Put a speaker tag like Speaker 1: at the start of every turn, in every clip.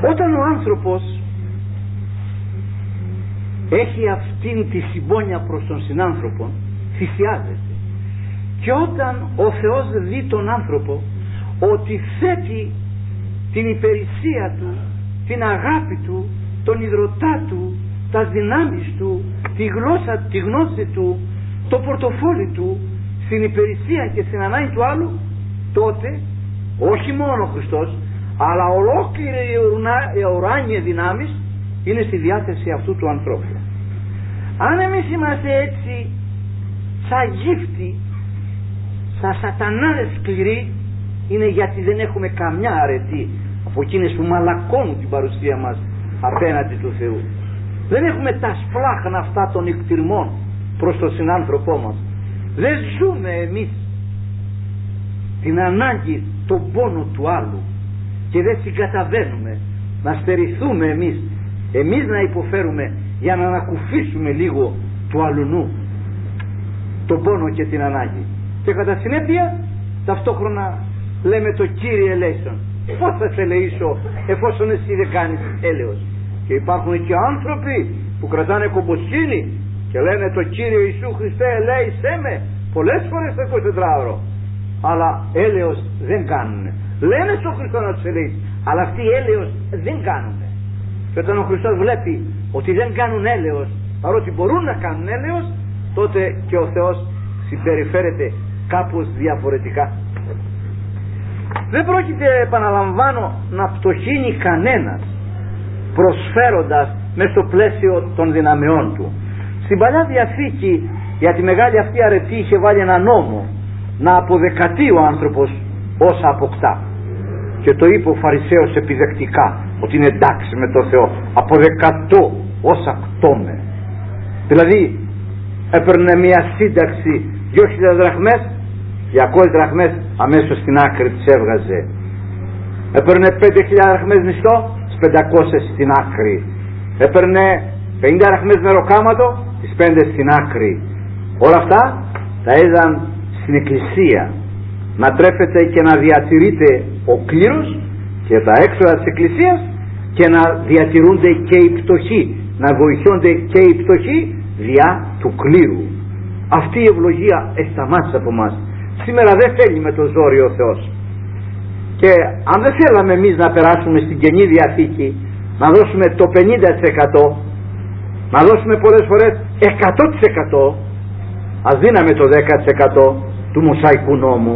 Speaker 1: Όταν ο άνθρωπος έχει αυτήν τη συμπόνια προς τον συνάνθρωπο, θυσιάζεται. Και όταν ο Θεός δει τον άνθρωπο ότι θέτει την υπηρεσία του, την αγάπη του, τον ιδρωτά του, τα δυνάμεις του, τη γλώσσα, τη γνώση του, το πορτοφόλι του στην υπηρεσία και στην ανάγκη του άλλου, τότε όχι μόνο ο Χριστός αλλά ολόκληρη η ουράνια δυνάμεις είναι στη διάθεση αυτού του ανθρώπου. Αν εμείς είμαστε έτσι σαν γύφτη, σαν σατανάδες σκληροί, είναι γιατί δεν έχουμε καμιά αρετή από εκείνες που μαλακώνουν την παρουσία μας απέναντι του Θεού. Δεν έχουμε τα σπλάχνα αυτά των εκτιρμών προς τον συνάνθρωπό μας. Δεν ζούμε εμείς την ανάγκη, τον πόνο του άλλου, και δεν συγκαταβαίνουμε να στερηθούμε εμείς να υποφέρουμε για να ανακουφίσουμε λίγο του αλουνού τον πόνο και την ανάγκη, και κατά συνέπεια ταυτόχρονα λέμε το Κύριε ελέησον. Πώς θα σε ελεήσω εφόσον εσύ δεν κάνεις έλεος? Και υπάρχουν και άνθρωποι που κρατάνε κομποσύνη και λένε το Κύριο Ιησού Χριστέ ελέησέ με πολλές φορές το 24ωρο, αλλά έλεος δεν κάνουν. Λένε στον Χριστό να τους ελέει, αλλά αυτοί έλεος δεν κάνουν. Και όταν ο Χριστός βλέπει ότι δεν κάνουν έλεος, παρότι μπορούν να κάνουν έλεος, τότε και ο Θεός συμπεριφέρεται κάπως διαφορετικά. Δεν πρόκειται, επαναλαμβάνω, να πτωχύνει κανένας προσφέροντας μες στο πλαίσιο των δυναμεών του. Στην Παλιά Διαθήκη για τη μεγάλη αυτή αρετή είχε βάλει ένα νόμο να αποδεκατεί ο άνθρωπος όσα αποκτά, και το είπε ο Φαρισαίος επιδεκτικά ότι είναι εντάξει με το Θεό, αποδεκατώ όσα κτώμε. Δηλαδή έπαιρνε μια σύνταξη 2.000 δραχμές, 200 δραχμές αμέσως στην άκρη της έβγαζε. Έπαιρνε 5.000 δραχμές μισθό, 500 στην άκρη. Έπαιρνε 50 δραχμές μεροκάματο, τις 5 στην άκρη. Όλα αυτά τα είδαν στην εκκλησία να τρέφεται και να διατηρείται ο κλήρος και τα έξοδα της εκκλησίας, και να διατηρούνται και οι πτωχοί, να βοηθούνται και οι πτωχοί διά του κλήρου. Αυτή η ευλογία σταμάτησε από μας. Σήμερα δεν θέλει με το ζόρι ο Θεός. Και αν δεν θέλαμε εμείς να περάσουμε στην Καινή Διαθήκη, να δώσουμε το 50%, να δώσουμε πολλές φορές 100%, ας δίναμε το 10% του Μωσαϊκού νόμου.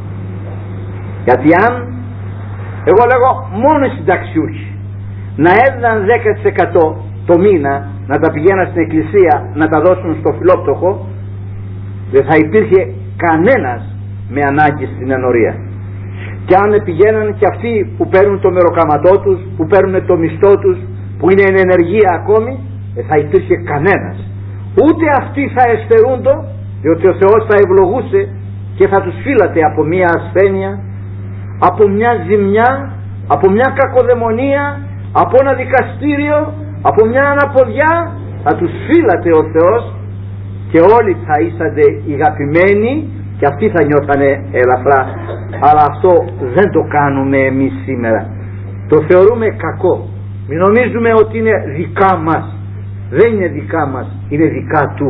Speaker 1: Γιατί αν, εγώ λέγω, μόνο οι συνταξιούχοι να έδιναν 10% το μήνα, να τα πηγαίναν στην εκκλησία να τα δώσουν στο φιλόπτωχο, δεν θα υπήρχε κανένας με ανάγκη στην ενορία. Και αν πηγαίναν και αυτοί που παίρνουν το μεροκαματό τους, που παίρνουν το μισθό τους, που είναι εν ενεργεία ακόμη, δεν θα υπήρχε κανένας. Ούτε αυτοί θα εστερούντο, διότι ο Θεός θα ευλογούσε και θα τους φύλατε από μια ασθένεια, από μια ζημιά, από μια κακοδαιμονία, από ένα δικαστήριο, από μια αναποδιά. Θα τους φύλατε ο Θεός και όλοι θα ήσανται οι αγαπημένοι, και αυτοί θα νιώθανε ελαφρά. Αλλά αυτό δεν το κάνουμε εμείς σήμερα. Το θεωρούμε κακό. Μην νομίζουμε ότι είναι δικά μας. Δεν είναι δικά μας, είναι δικά του.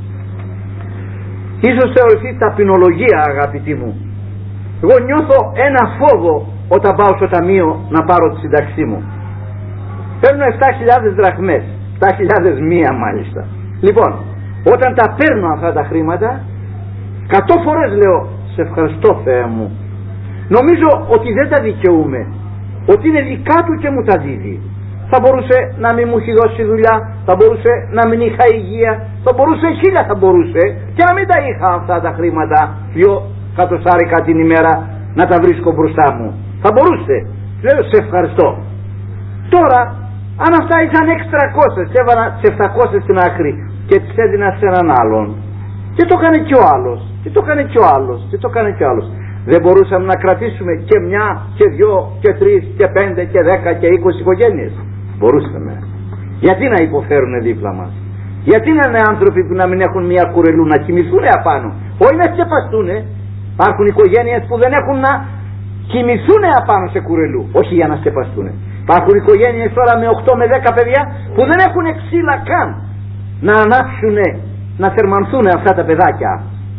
Speaker 1: Ίσως θεωρηθεί ταπεινολογία, αγαπητοί μου. Εγώ νιώθω ένα φόβο όταν πάω στο ταμείο να πάρω τη σύνταξή μου. Παίρνω 7.000 δραχμές, 7.000 μία μάλιστα. Λοιπόν, όταν τα παίρνω αυτά τα χρήματα, 100 φορές λέω σε ευχαριστώ Θεέ μου. Νομίζω ότι δεν τα δικαιούμαι, ότι είναι δικά του και μου τα δίδει. Θα μπορούσε να μην μου έχει δώσει δουλειά, θα μπορούσε να μην είχα υγεία, θα μπορούσε 1000, θα μπορούσε και να μην τα είχα αυτά τα χρήματα, 2 κατοστάρικα την ημέρα, να τα βρίσκω μπροστά μου. Θα μπορούσε. Λέω σε ευχαριστώ. Τώρα αν αυτά ήταν 600 και έβαλα τις 700 στην άκρη και τις έδινα σε έναν άλλον, και το έκανε και ο άλλος, και το έκανε και ο άλλος, και το έκανε και ο άλλος, δεν μπορούσαμε να κρατήσουμε και μια και 2 και 3 και 5 και 10 και 20 οικογένειες? Μπορούσαμε. Γιατί να υποφέρουν δίπλα μας? Γιατί να είναι άνθρωποι που να μην έχουν μια κουρελού να κοιμηθούν απάνω, όχι να σκεπαστούν? Υπάρχουν οικογένειες που δεν έχουν να κοιμηθούν απάνω σε κουρελού, όχι για να σκεπαστούν. Υπάρχουν οικογένειες τώρα με 8 με 10 παιδιά που δεν έχουν ξύλα καν να ανάψουν, να θερμανθούν αυτά τα παιδάκια.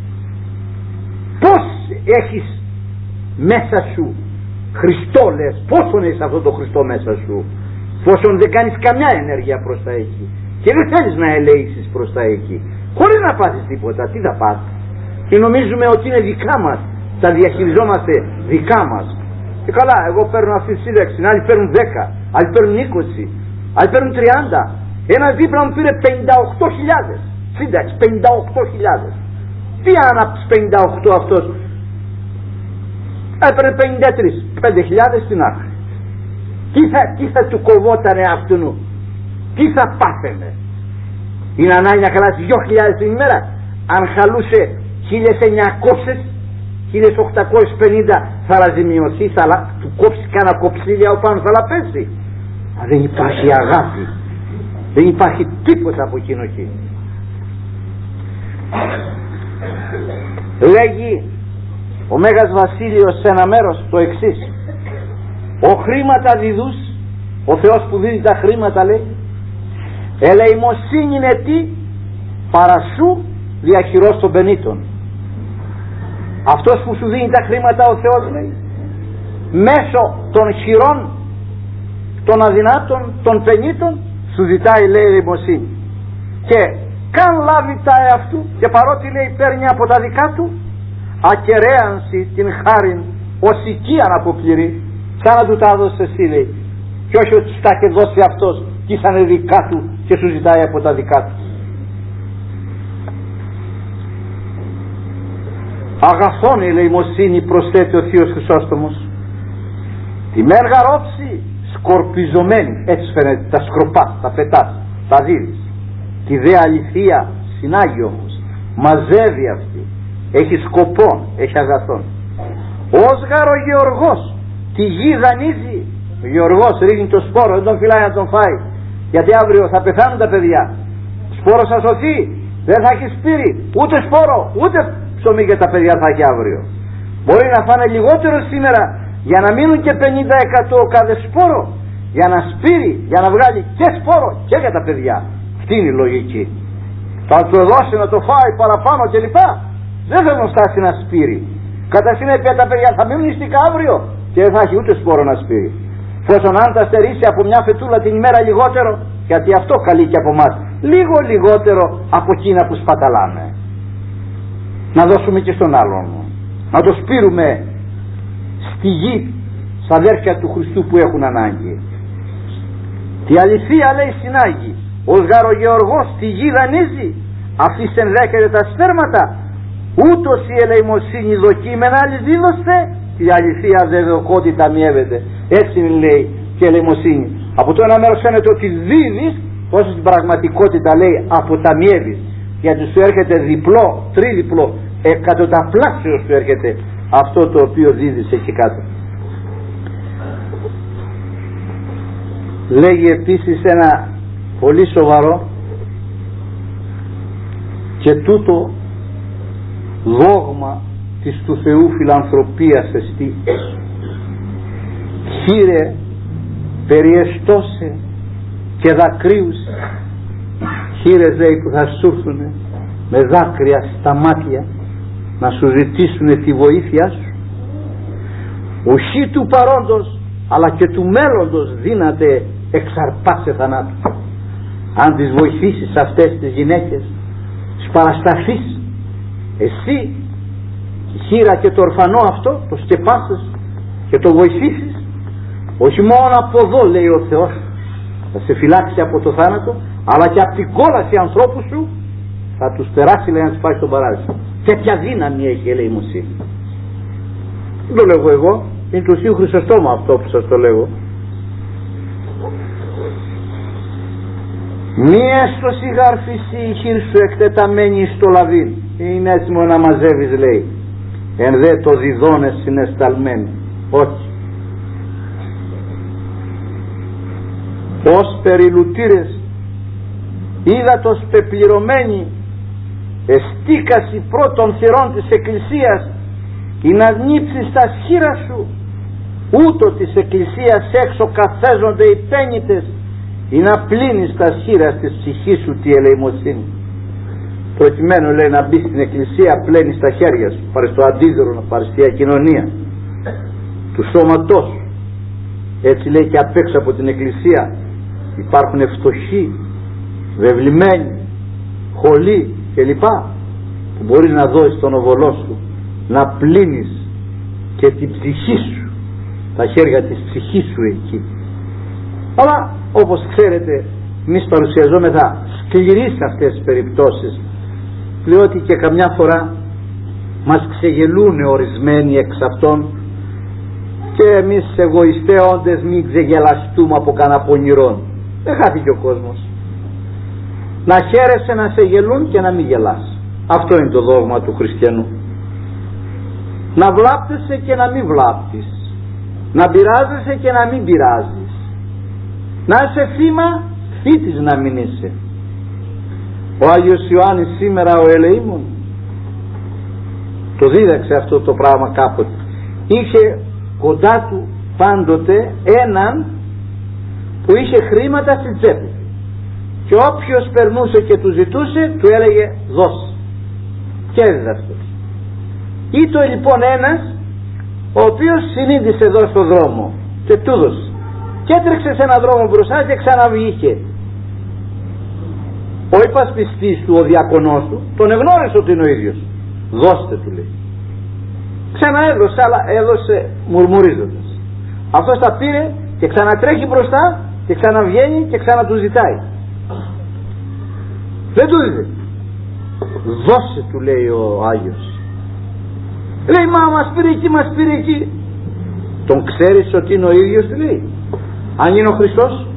Speaker 1: Πώς έχεις μέσα σου Χριστό, λες, πόσον έχεις αυτό το Χριστό μέσα σου, πόσον δεν κάνεις καμιά ενέργεια προς τα εκεί και δεν θέλεις να ελέησεις προς τα εκεί, χωρίς να πάθεις τίποτα. Τι θα πάθεις? Και νομίζουμε ότι είναι δικά μας, τα διαχειριζόμαστε δικά μας. Και καλά, εγώ παίρνω αυτή τη σύνταξη, άλλοι παίρνουν 10, άλλοι παίρνουν 20, άλλοι παίρνουν 30. Ένας δίπλα μου πήρε 58.000 σύνταξη, 58.000. Τι αν από τους 58 αυτός έπαιρνε 53, 5.000 στην άκρη. Τι θα του κοβότανε αυτού, τι θα πάθαινε? Είναι ανάγκη να χαλάσει 2.000 την ημέρα? Αν χαλούσε 1.900, 1.850 θα λαζημιωθεί, θα του κόψει κάνα κοψίλια ο πάνω, θα λαπέσει. Δεν υπάρχει αγάπη, δεν υπάρχει τίποτα από εκείνο εκεί. Λέγει ο Μέγας Βασίλειος σε ένα μέρος το εξής: ο χρήματα διδούς, ο Θεός που δίδει τα χρήματα, λέει, ελεημοσύνη είναι τι παρασού διαχειρός των πενήτων. Αυτός που σου δίνει τα χρήματα, ο Θεός, λέει, μέσω των χειρών των αδυνάτων, των πενήτων, σου ζητάει, λέει, ελεημοσύνη. Και καν λάβει τα εαυτού, και παρότι, λέει, παίρνει από τα δικά του, ακεραίανση την χάριν ως οικία να αποπληρεί, σαν να του τα έδωσε εσύ, λέει, και όχι ότι τα είχε δώσει αυτός και ήσαν δικά του και σου ζητάει από τα δικά του. Αγαθόν η ελεημοσύνη, προσθέτει ο Θείος Χρυσόστομος, τη μεν γαρόψη σκορπιζωμένη, έτσι φαίνεται, τα σκροπάς, τα πετάς, τα δίδεις. Τη δε αληθεία συνάγει όμως, μαζεύει αυτή, έχει σκοπό, έχει αγαθόν. Ως γάρο γεωργός τη γη δανείζει, ο γεωργός ρίχνει το σπόρο, δεν τον φυλάει να τον φάει, γιατί αύριο θα πεθάνουν τα παιδιά. Σπόρο θα σωθεί, δεν θα έχει σπείρι, ούτε σπόρο, ούτε ψωμί για τα παιδιά θα έχει αύριο. Μπορεί να φάνε λιγότερο σήμερα για να μείνουν και 50% κάθε σπόρο, για να σπείρει, για να βγάλει και σπόρο και για τα παιδιά. Αυτή είναι η λογική. Θα του δώσει να το φάει παραπάνω κλπ. Δεν θα τον φτάσει να σπείρει. Κατά συνέπεια τα παιδιά θα μείνουν νηστικά αύριο και δεν θα έχει ούτε σπόρο να σπείρει. Φόσον αν τα στερήσει από μια φετούλα την ημέρα λιγότερο, γιατί αυτό καλεί και από εμάς, λίγο λιγότερο από εκείνα που σπαταλάμε, να δώσουμε και στον άλλον, να το σπείρουμε στη γη, στα αδέρφια του Χριστού που έχουν ανάγκη. Τη αληθεία, λέει, συνάγει, ως γαρογεωργός τη γη δανείζει, αυτής ενδέκεται τα στέρματα, ούτως η ελεημοσύνη δοκίμενα άλλης δίδωστε, τη αληθεία δε δοκότητα μιεύεται. Έτσι λέει και η ελεημοσύνη. Από το ένα μέρος φαίνεται ότι δίδεις, όσο στην πραγματικότητα, λέει, αποταμιεύεις, γιατί σου έρχεται διπλό, τρίδιπλό, εκατονταπλάσιο σου έρχεται αυτό το οποίο δίδεις εκεί κάτω. Λέγει επίσης ένα πολύ σοβαρό και τούτο δόγμα της του Θεού φιλανθρωπίας εστί. Χείρε περιεστώσε και δακρύους, χείρες, λέει, που θα σου έρθουν με δάκρυα στα μάτια να σου ζητήσουν τη βοήθειά σου. Οχι του παρόντος αλλά και του μέλλοντος δύναται εξαρπάσε θανάτου. Αν τις βοηθήσεις αυτές τις γυναίκες, τις παρασταθείς εσύ, η χείρα και το ορφανό αυτό, το σκεπάσεις και το βοηθήσεις, όχι μόνο από εδώ, λέει ο Θεός, θα σε φυλάξει από το θάνατο, αλλά και από την κόλαση ανθρώπου σου θα τους περάσει, λέει, να τους πάει στον παράδεισο. Τέτοια δύναμη έχει η ελεημοσύνη. Δεν το λέγω εγώ, είναι του Θείου Χρυσοστόμου αυτό που σας το λέγω. Μη έστω σιγάρφηση η χείρ σου εκτεταμένη στο λαβήν. Είναι έτοιμο να μαζεύεις, λέει. Εν δε το διδώνες συνεσταλμένη. Όχι. Ως περιλουτήρες είδατος πεπληρωμένη εστίκαση πρώτων θυρών της Εκκλησίας ή να νύψεις τα σχήρα σου ούτω της εκκλησίας έξω καθέζονται οι πέννητες, ή να πλύνεις τα χείρα της ψυχής σου τη ελεημοσύνη. Προκειμένου, λέει, να μπει στην εκκλησία, πλένεις τα χέρια σου, πάρεις το αντίδωρο, να πάρεις τη διακοινωνία του σώματός σου. Έτσι, λέει, και απ' έξω από την εκκλησία υπάρχουν φτωχοί, βεβλημένοι, χολοί κλπ, που μπορείς να δώσεις τον οβολό σου, να πλύνεις και την ψυχή σου, τα χέρια της ψυχής σου εκεί. Αλλά όπως ξέρετε, εμείς παρουσιαζόμεθα σκληροί σε αυτές τις περιπτώσεις, διότι και καμιά φορά μας ξεγελούν ορισμένοι εξ αυτών, και εμείς εγωιστέοντες μην ξεγελαστούμε από κανένα πονηρόν. Δεν χάθηκε ο κόσμος. Να χαίρεσαι να σε γελούν και να μην γελάς. Αυτό είναι το δόγμα του χριστιανού. Να βλάπτεσαι και να μην βλάπτεις, να πειράζεσαι και να μην πειράζεις, να είσαι θύμα, θήτης να μην είσαι. Ο Άγιος Ιωάννης σήμερα, ο ελεήμων, το δίδαξε αυτό το πράγμα κάποτε. Είχε κοντά του πάντοτε έναν που είχε χρήματα στην τσέπη, και όποιος περνούσε και του ζητούσε, του έλεγε δώσε, και έδιδε αυτός. Ήτο λοιπόν ένας ο οποίος συνείδησε εδώ στον δρόμο και του έδωσε, και έτρεξε σε έναν δρόμο μπροστά και ξαναβγήκε. Ο υπασπιστής του, ο διακονός του, τον εγνώρισε ότι είναι ο ίδιος. Δώστε, του λέει. Ξαναέδωσε, αλλά έδωσε μουρμουρίζοντας. Αυτός τα πήρε και ξανατρέχει μπροστά και ξαναβγαίνει και ξανατού ζητάει. Δεν του είδε. Δώσε, του λέει ο Άγιος. Λέει, μα μας πήρε εκεί, μας πήρε εκεί. Τον ξέρεις ότι είναι ο ίδιος, του λέει? Αν είναι ο Χριστός.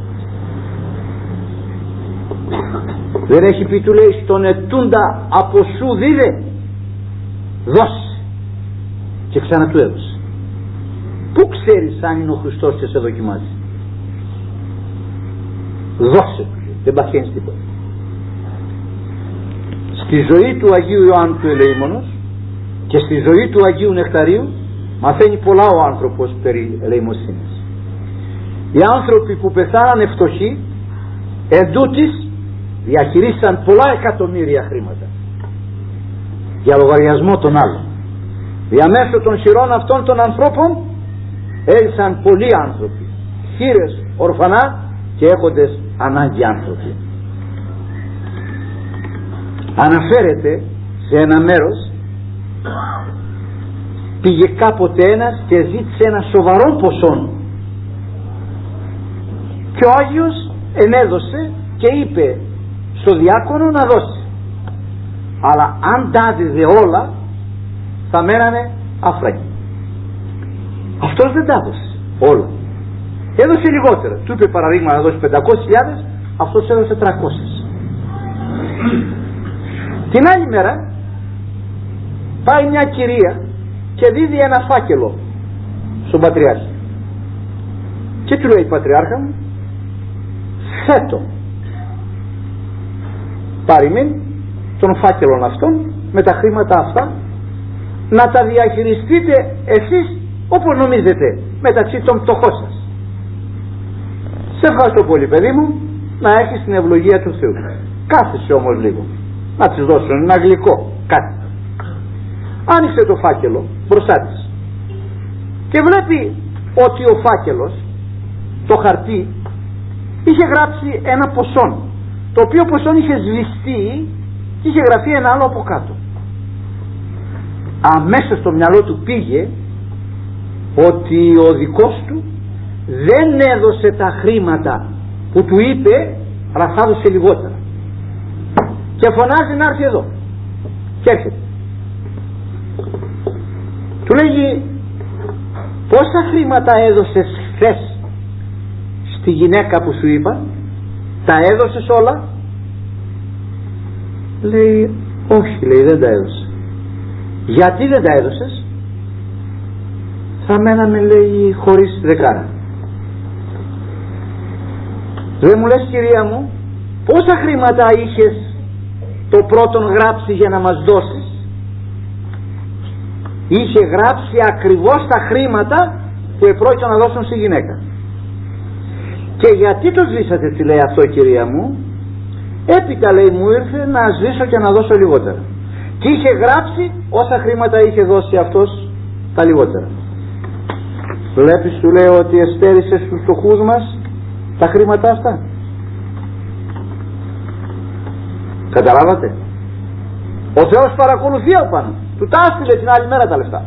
Speaker 1: Δεν έχει πει, του λέει, στον ετούντα από σου δίδε, δώσε. Και ξανά του έδωσε. Πού ξέρεις αν είναι ο Χριστός και σε δοκιμάζει? Δώσε, δεν παθαίνεις τίποτα. Στη ζωή του Αγίου Ιωάννου του Ελεήμονος και στη ζωή του Αγίου Νεκταρίου μαθαίνει πολλά ο άνθρωπος περί ελεημοσύνης. Οι άνθρωποι που πεθάνανε φτωχοί εντούτοις διαχειρίσαν πολλά εκατομμύρια χρήματα για λογαριασμό των άλλων. Διαμέσω των χειρών αυτών των ανθρώπων έλυσαν πολλοί άνθρωποι, χήρες, ορφανά και έχοντες ανάγκη άνθρωποι. Αναφέρεται σε ένα μέρος, πήγε κάποτε ένας και ζήτησε ένα σοβαρό ποσό, και ο Άγιος ενέδωσε και είπε στο διάκονο να δώσει, αλλά αν τα δίδε όλα θα μένανε άφραγοι. Αυτός δεν τα έδωσε όλα, έδωσε λιγότερα. Του είπε παραδείγμα να δώσει 500.000, αυτός έδωσε 300. Την άλλη μέρα πάει μια κυρία και δίδει ένα φάκελο στον Πατριάρχη και του λέει, Πατριάρχα μου, θέτω παροιμήν των φάκελων αυτών με τα χρήματα αυτά, να τα διαχειριστείτε εσείς όπως νομίζετε μεταξύ των φτωχών σας. Σε ευχαριστώ πολύ, παιδί μου, να έχεις την ευλογία του Θεού. Κάθεσαι όμως λίγο να της δώσω ένα γλυκό κάτι. Άνοιξε το φάκελο μπροστά της και βλέπει ότι ο φάκελος, το χαρτί, είχε γράψει ένα ποσό, το οποίο ποσό είχε σβηστεί και είχε γραφεί ένα άλλο από κάτω. Αμέσως στο μυαλό του πήγε ότι ο δικός του δεν έδωσε τα χρήματα που του είπε, αλλά θα έδωσε λιγότερα, και φωνάζει να έρθει εδώ. Και έρχεται. Του λέγει, πόσα χρήματα έδωσες χθες στη γυναίκα που σου είπα? Τα έδωσες όλα? Λέει, όχι, λέει, δεν τα έδωσε. Γιατί δεν τα έδωσες? Θα μέναμε, λέει, χωρίς δεκάρα. Δεν μου λες, κυρία μου, πόσα χρήματα είχες το πρώτον γράψει για να μας δώσεις? Είχε γράψει ακριβώς τα χρήματα που επρόκειτο να δώσουν στη γυναίκα. Και γιατί το σβήσατε, τη λέει αυτό, κυρία μου? Έπειτα, λέει, μου ήρθε να σβήσω και να δώσω λιγότερα. Και είχε γράψει όσα χρήματα είχε δώσει αυτός, τα λιγότερα. Βλέπεις, του λέει, ότι εστέρισε στους φτωχούς μας τα χρήματα αυτά. Καταλάβατε? Ο Θεός παρακολουθεί από πάνω. Του τα άστειλε την άλλη μέρα τα λεφτά.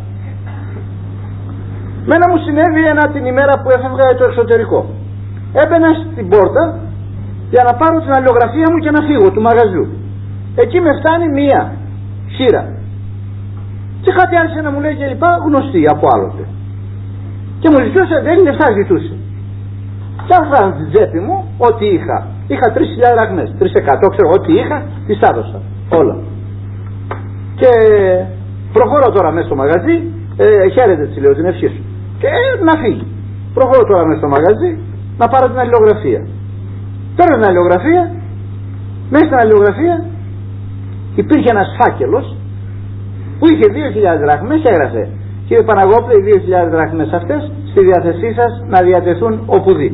Speaker 1: Μένα μου συνέβη την ημέρα που έφευγα το εξωτερικό. Έμπαινα στην πόρτα για να πάρω την αλληλογραφία μου και να φύγω του μαγαζιού. Εκεί με φτάνει μία χείρα. Και κάτι άρχισε να μου λέει και λοιπά, γνωστή από άλλοτε. Και μου ζητούσε, δεν λεφτά ζητούσε. Και άφηνα στην τσέπη μου ό,τι είχα. Είχα 3.000 δραχμές, 300, ξέρω ό,τι είχα, τις τα έδωσα όλα. Και προχωρώ τώρα μέσα στο μαγαζί, χαίρετε, της λέω, την ευχή σου. Και να φύγει. Προχωρώ τώρα μέσα στο μαγαζί να πάρω την αλληλογραφία. Παίρνω την αλληλογραφία, μέσα στην αλληλογραφία υπήρχε ένας φάκελος που είχε 2.000 δραχμές και έγραφε: κύριε Παναγόπουλε, οι 2.000 δραχμές αυτές στη διάθεσή σας να διατεθούν οπουδή.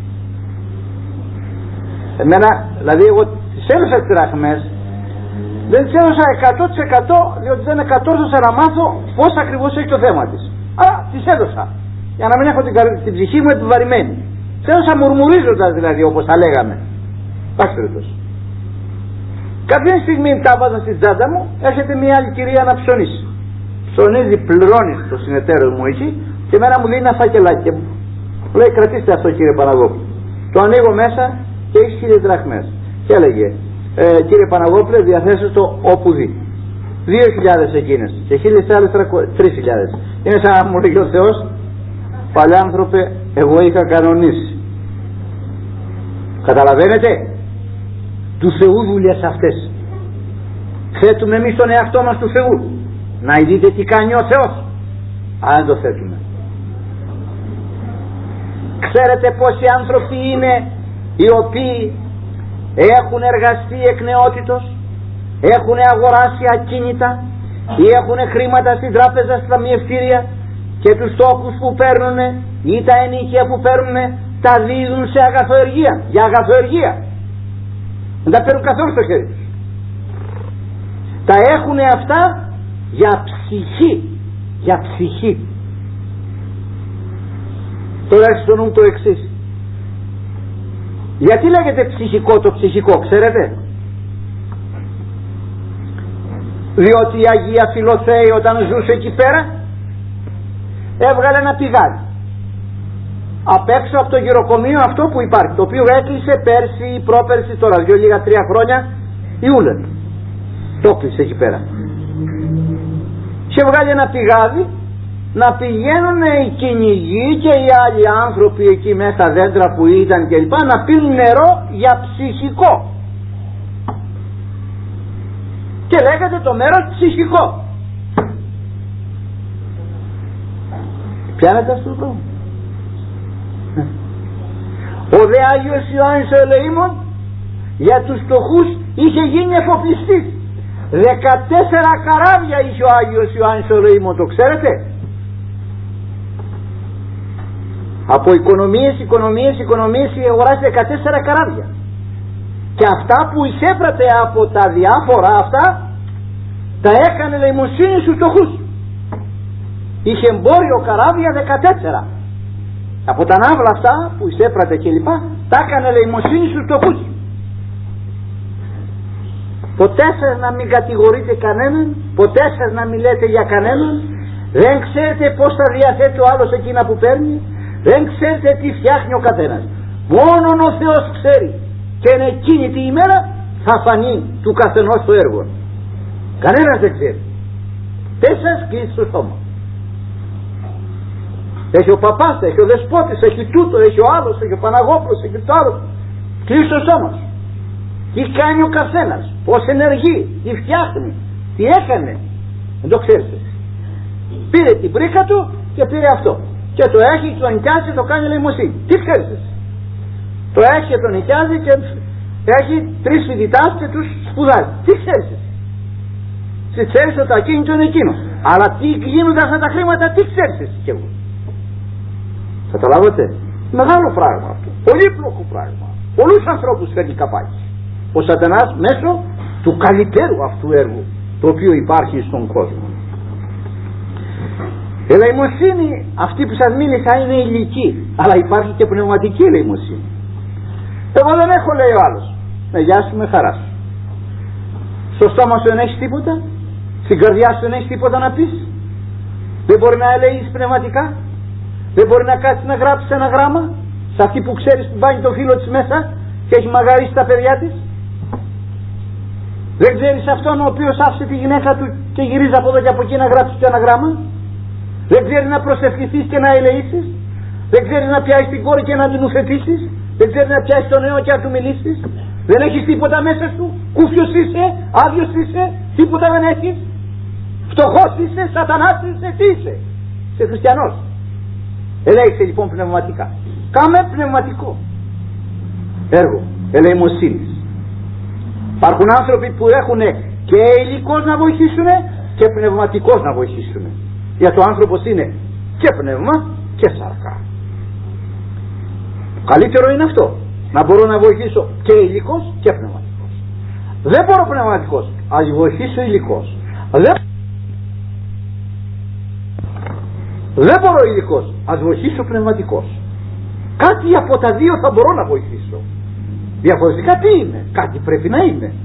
Speaker 1: Εμένα, δηλαδή, εγώ τις έδωσα τις δραχμές, δεν τις έδωσα 100% διότι δεν εκατόρθωσα να μάθω πώς ακριβώς έχει το θέμα της. Αλλά τις έδωσα για να μην έχω την ψυχή μου επιβαρημένη. Τις έδωσα μουρμουρίζοντας, δηλαδή, όπως τα λέγαμε. Πάσχερτος. Κάποια στιγμή τα βάζα στην τσάντα μου, έρχεται μια άλλη κυρία να ψωνίσει. Ψωνίζει, πληρώνει το συνεταίρο μου εκεί και εμένα μου λέει ένα φακελάκι. Μου λέει, κρατήστε αυτό, κύριε Παναγόπουλο. Το ανοίγω μέσα και έχει 1.000 δραχμές. Και έλεγε, κύριε Παναγόπουλε, διαθέστε το όπου δει. 2.000 εκείνες και 1.000 άλλες 3.000. Είναι σαν να μου λέει ο Θεός, παλιάνθρωπε, εγώ είχα κανονίσει. Καταλαβαίνετε? Του Θεού δουλειές αυτές. Θέτουμε εμείς τον εαυτό μας του Θεού. Να δείτε τι κάνει ο Θεός. Αν το θέτουμε. Ξέρετε πόσοι άνθρωποι είναι οι οποίοι έχουν εργαστεί εκ νεότητος, έχουν αγοράσει ακίνητα ή έχουν χρήματα στην τράπεζα, στα ταμιευτήρια και τους τόκους που παίρνουν ή τα ενίκια που παίρνουν τα δίδουν σε αγαθοεργία, για αγαθοεργία. Δεν τα παίρνουν καθόλου στο χέρι τους. Τα έχουν αυτά για ψυχή, για ψυχή. Τώρα έχει στο νου το εξής. Γιατί λέγεται ψυχικό το ψυχικό, ξέρετε? Διότι η Αγία Φιλοθέη όταν ζούσε εκεί πέρα έβγαλε ένα πηγάδι απ' έξω από το γυροκομείο αυτό που υπάρχει, το οποίο έκλεισε πέρσι ή πρόπερσι, τώρα 2-3 χρόνια, Ιούλιο. Το έκλεισε εκεί πέρα. Και βγάλει ένα πηγάδι να πηγαίνουν οι κυνηγοί και οι άλλοι άνθρωποι εκεί μέσα στα δέντρα που ήταν και λοιπά, να πίνουν νερό για ψυχικό. Και λέγεται το μέρος ψυχικό. Πιάνετε αυτό το πράγμα? Ο δε Άγιος Ιωάννης ο Ελεήμων για τους φτωχούς είχε γίνει εφοπλιστής. 14 καράβια είχε ο Άγιος Ιωάννης ο Ελεήμων, το ξέρετε? Από οικονομίες αγοράσει 14 καράβια. Και αυτά που εισέπρατε από τα διάφορα αυτά τα έκανε λαιμοσύνη στους φτωχούς. Είχε εμπόριο καράβια 14. Από τα ναύλα αυτά που εισέπρατε κλπ τα έκανε λαιμοσύνη στους φτωχούς. Ποτέ σας να μην κατηγορείτε κανέναν, ποτέ σας να μην λέτε για κανέναν. Δεν ξέρετε πως θα διαθέτει ο άλλος εκείνα που παίρνει. Δεν ξέρετε τι φτιάχνει ο καθένας. Μόνον ο Θεός ξέρει. Και εν εκείνη τη ημέρα θα φανεί του καθενός το έργο. Κανένας δεν ξέρει. Τέσσερις κλείσει στο στόμα. Έχει ο παπάς, έχει ο δεσπότης, έχει τούτο, έχει ο άλλος, έχει ο Παναγόπουλος, έχει το άλλο. Κλείσει το στόμα σου. Τι κάνει ο καθένας, πώς ενεργεί, τι φτιάχνει, τι έκανε. Δεν το ξέρεις. Πήρε την πρίκα του και πήρε αυτό. Και το έχει, το νοικιάζει και το κάνει λαιμοσύνη. Τι ξέρεις εσύ? Το έχει και το νοικιάζει και έχει 3 φοιτητάς και τους σπουδάζει. Τι ξέρεις εσύ? Τι ξέρεις ότι το ακίνητο είναι εκείνο. Αλλά τι γίνονται αυτά τα χρήματα, τι ξέρεις εσύ και εγώ? Καταλάβατε, μεγάλο πράγμα αυτό, πολύπλοκο πράγμα, πολλούς ανθρώπους φέρνει καπάκι ο Σατανάς μέσω του καλύτερου αυτού έργου το οποίο υπάρχει στον κόσμο. Η ελεημοσύνη αυτή που σας μίλησα είναι ηλική, αλλά υπάρχει και πνευματική ελεημοσύνη. Εγώ δεν έχω, λέει ο άλλος, με γεια σου, με χαρά σου. Στο στόμα σου δεν έχεις τίποτα, στην καρδιά σου δεν έχεις τίποτα να πεις, δεν μπορεί να ελεείς πνευματικά, δεν μπορεί να κάτσεις να γράψεις ένα γράμμα σε αυτή που ξέρεις που μπάνει το φίλο της μέσα και έχει μαγαρίσει τα παιδιά της. Δεν ξέρεις αυτόν ο οποίος άφησε τη γυναίκα του και γυρίζει από εδώ και από εκεί να γράψεις και ένα γράμμα. Δεν ξέρεις να προσευχηθείς και να ελεήσεις. Δεν ξέρεις να πιάσεις την κόρη και να την ουθετήσεις. Δεν ξέρεις να πιάσεις τον νέο και να του μιλήσεις. Δεν έχεις τίποτα μέσα σου. Κούφιος είσαι, άδειος είσαι, τίποτα δεν έχεις. Φτωχός είσαι, σατανάς είσαι, τι είσαι? Είσαι χριστιανός. Ελέησε λοιπόν πνευματικά. Κάμε πνευματικό έργο ελεημοσύνης. Υπάρχουν άνθρωποι που έχουν και υλικός να βοηθήσουν και πνευματικός να βοηθήσουν. Γιατί ο άνθρωπος είναι και πνεύμα και σάρκα. Καλύτερο είναι αυτό, να μπορώ να βοηθήσω και υλικός και πνευματικός. Δεν μπορώ πνευματικός, ας βοηθήσω υλικός. Δεν μπορώ υλικός, ας βοηθήσω πνευματικός. Κάτι από τα δύο θα μπορώ να βοηθήσω. Διαφορετικά τι είναι? Κάτι πρέπει να είναι.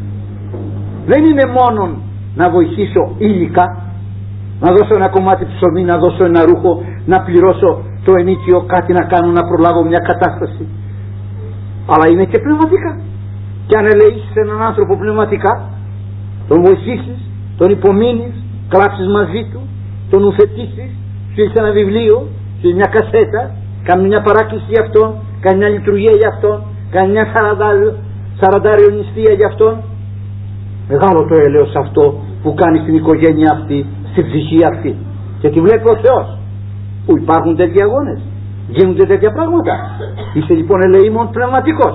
Speaker 1: Δεν είναι μόνο να βοηθήσω υλικά, να δώσω ένα κομμάτι ψωμί, να δώσω ένα ρούχο, να πληρώσω το ενίκιο, κάτι να κάνω, να προλάβω μια κατάσταση. Αλλά είναι και πνευματικά. Και αν ελεήσεις έναν άνθρωπο πνευματικά, τον βοηθήσεις, τον υπομείνεις, κλάψεις μαζί του, τον ουθετήσεις, σου έχεις ένα βιβλίο, σου έχεις μια κασέτα, κάνει μια παράκληση για αυτόν, κάνει μια λειτουργία για αυτόν, κάνει μια σαραντάριο νηστεία για αυτόν. Μεγάλο το έλεος αυτό που κάνει στην οικογένεια αυτή, στην ψυχή αυτή. Και τη βλέπει ο Θεός. Που υπάρχουν τέτοιοι αγώνες, γίνονται τέτοια πράγματα. Είσαι λοιπόν ελεήμων πνευματικός.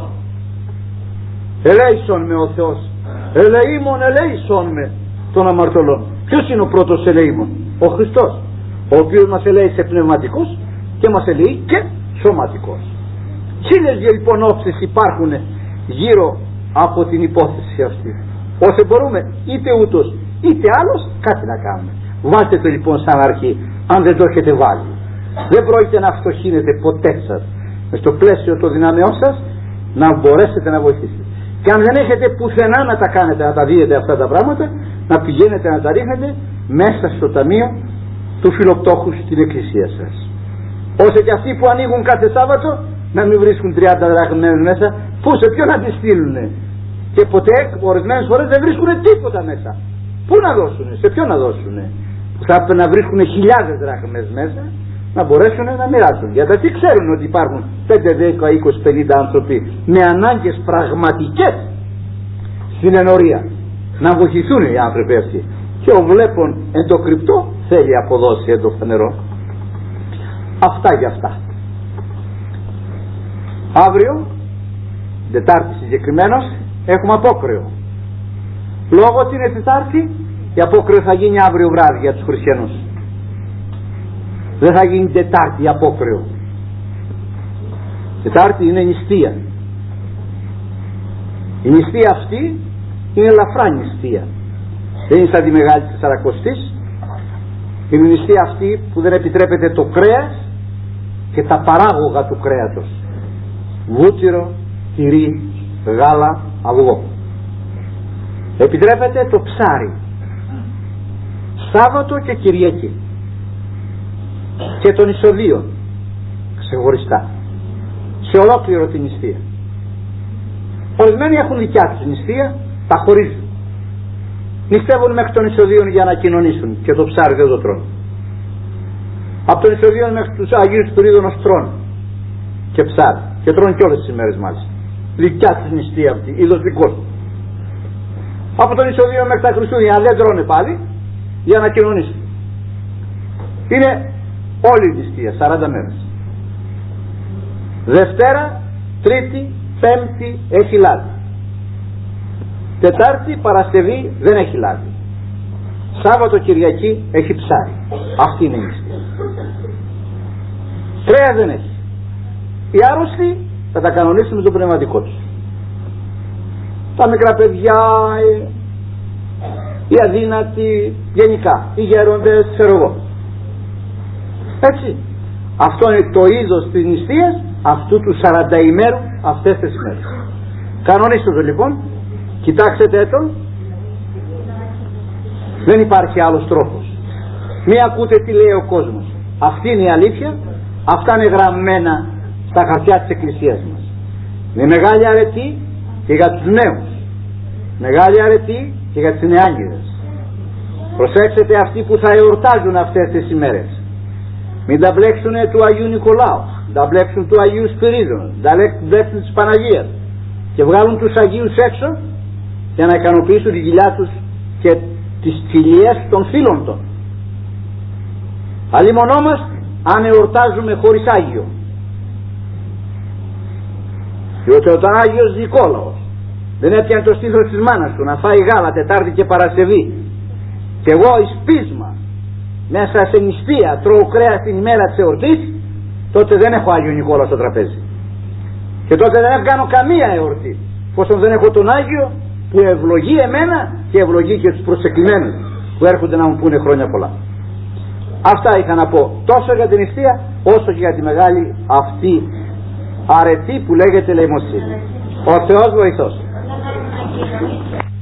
Speaker 1: Ελέησον με ο Θεός. Ελεήμων ελέησον με των αμαρτωλών. Ποιος είναι ο πρώτος ελεήμων? Ο Χριστός, ο οποίος μας ελέησε πνευματικός και μας ελεεί και σωματικός. Χίλιες λοιπόν όψεις υπάρχουν γύρω από την υπόθεση αυτή. Όσο μπορούμε, είτε ούτως είτε άλλος, κάτι να κάνουμε. Βάλτε το λοιπόν σαν αρχή, αν δεν το έχετε βάλει. Δεν πρόκειται να φτωχύνετε ποτέ σας μες στο πλαίσιο των δυνάμεών σας, να μπορέσετε να βοηθήσετε. Και αν δεν έχετε πουθενά να τα κάνετε, να τα δείτε αυτά τα πράγματα, να πηγαίνετε να τα ρίχνετε μέσα στο ταμείο του φιλοπτώχου στην εκκλησία σας. Όσο και αυτοί που ανοίγουν κάθε Σάββατο να μην βρίσκουν 30 δραχμές μέσα, πού σε ποιον να τις στείλουνε? Και ποτέ, ορισμένες φορές δεν βρίσκουν τίποτα μέσα. Πού να δώσουνε, σε ποιον να δώσουνε? Θα πρέπει να βρίσκουν χιλιάδες δραχμές μέσα, να μπορέσουν να μοιράσουν. Γιατί ξέρουν ότι υπάρχουν 5, 10, 20, 50 άνθρωποι με ανάγκες πραγματικές στην ενορία. Να βοηθηθούν οι άνθρωποι αυτοί. Και ο βλέπων εν το κρυπτό θέλει αποδώσει εν το φανερό. Αυτά για αυτά. Αύριο, Τετάρτη συγκεκριμένως, έχουμε απόκρεο. Λόγω ότι είναι Τετάρτη, η απόκρεο θα γίνει αύριο βράδυ για τους χριστιανούς. Δεν θα γίνει Τετάρτη απόκρεο. Τετάρτη είναι νηστεία. Η νηστεία αυτή είναι ελαφρά νηστεία. Δεν είναι σαν τη Μεγάλη Τεσσαρακοστής. Είναι η νηστεία αυτή που δεν επιτρέπεται το κρέας και τα παράγωγα του κρέατος. Βούτυρο, τυρί, γάλα, αυγό. Επιτρέπεται το ψάρι. Σάββατο και Κυριακή. Και των εισοδείων ξεχωριστά σε ολόκληρο την νηστεία. Ορισμένοι έχουν δικιά τους νηστεία, τα χωρίζουν. Νηστεύουν μέχρι των εισοδείων για να κοινωνήσουν και το ψάρι δεν το τρώνε. Από των εισοδείων μέχρι τους Αγίους του Ρίδωνος τρώνε και ψάρι και τρώνε και όλες τις ημέρες μάλιστα. Δικιά τους νηστεία αυτή, είδος δικός του. Από τον εισοδείων μέχρι τα Χριστούγεννα δεν τρώνε πάλι για να κοινωνήσουν. Είναι όλη η νηστεία, 40 μέρες. Δευτέρα, Τρίτη, Πέμπτη έχει λάδι. Τετάρτη, Παρασκευή δεν έχει λάδι. Σάββατο, Κυριακή έχει ψάρι. Αυτή είναι η νηστεία. Κρέας δεν έχει. Οι άρρωστοι θα τα κανονίσουν με το πνευματικό τους. Τα μικρά παιδιά, οι αδύνατοι, γενικά, οι γέροντες, ξέρω εγώ. Έτσι. Αυτό είναι το είδος της νηστείας αυτού του 40 ημέρου αυτές τις ημέρες. Κανονίστε το λοιπόν, κοιτάξτε το. Δεν υπάρχει άλλος τρόπος. Μη ακούτε τι λέει ο κόσμος. Αυτή είναι η αλήθεια. Αυτά είναι γραμμένα στα χαρτιά της Εκκλησίας μας. Με μεγάλη αρετή και για τους νέους, μεγάλη αρετή και για τις νεάγγιδες. Προσέξτε αυτοί που θα εορτάζουν αυτές τις ημέρες. Μην τα μπλέξουν του Αγίου Νικολάου, τα μπλέξουν του Αγίου Σπυρίδων, τα μπλέξουν της Παναγίας και βγάλουν τους Αγίους έξω για να ικανοποιήσουν τη κοιλιά τους και τις κοιλιές των φίλων των. Αλλήμονόμαστε αν εορτάζουμε χωρίς Άγιο. Διότι όταν Άγιος Νικόλαος δεν έπιανε το στήθος της μάνας του να φάει γάλα Τετάρτη και Παρασκευή και εγώ εις πείσμα μέσα σε νηστεία τρώω κρέας την ημέρα της εορτής, τότε δεν έχω Άγιο Νικόλαο στο τραπέζι και τότε δεν κάνω καμία εορτή, εφόσον δεν έχω τον Άγιο που ευλογεί εμένα και ευλογεί και τους προσεκλημένους που έρχονται να μου πούνε χρόνια πολλά. Αυτά είχα να πω τόσο για την νηστεία όσο και για τη μεγάλη αυτή αρετή που λέγεται ελεημοσύνη. Ο Θεός βοηθός.